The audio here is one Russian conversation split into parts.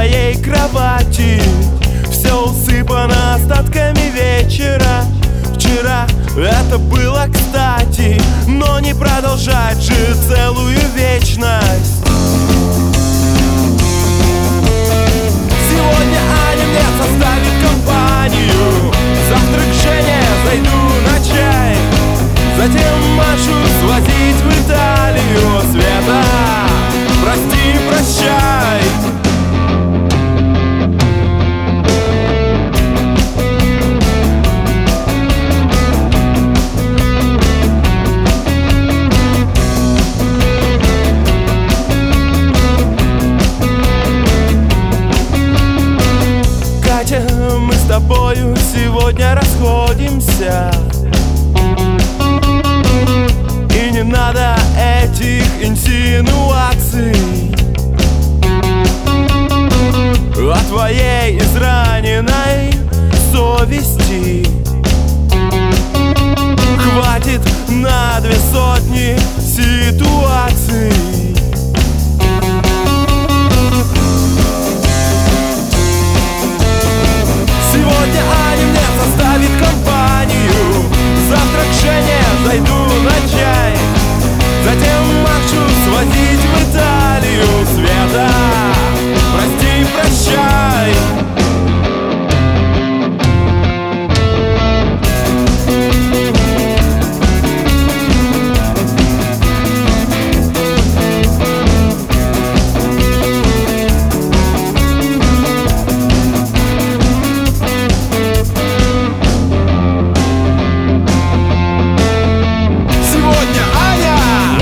твоей кровати. Все усыпано остатками вечера. Вчера это было кстати, но не продолжать же целую вечность. Сегодня Аня мне составит компанию. Завтра к Жене зайду на чай. Затем Машу свозить в Италию. Света, прости, прощай. Катя, мы с тобою сегодня расходимся. И не надо этих инсинуаций о твоей израненной совести. Хватит на 200 ситуаций. Сегодня Аня мне составит компанию. Завтра к Жене зайду на чай. Затем Машу свозить в Италию. Света, прости, прощай.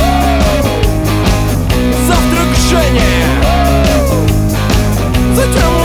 Затем